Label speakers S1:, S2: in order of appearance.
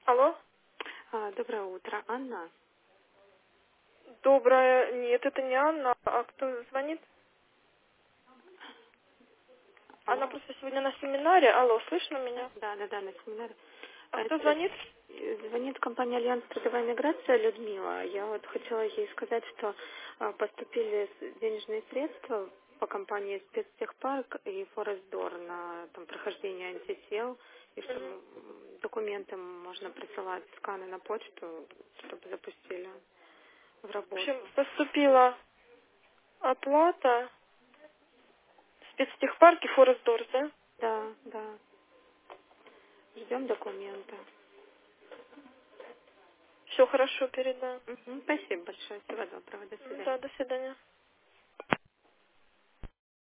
S1: Алло?
S2: Доброе утро, Анна.
S1: Доброе. Нет, это не Анна. А кто звонит? Она
S2: Алло.
S1: просто сегодня на семинаре. Алло, слышно меня?
S2: Да, на семинаре.
S1: А кто звонит?
S2: Звонит компания «Альянс трудовая миграция» Людмила. Я вот хотела ей сказать, что поступили денежные средства по компании «Спецтехпарк» и «Форестдор» на там, прохождение антител, и что
S1: Мгм.
S2: документы можно присылать, сканы на почту, чтобы запустили в
S1: В общем,
S2: работу.
S1: поступила оплата в спецтехпарке Форестдорс, да?
S2: Да. Ждем документы.
S1: Все хорошо, передам.
S2: Спасибо большое. Всего доброго. До свидания.
S1: Да, до свидания.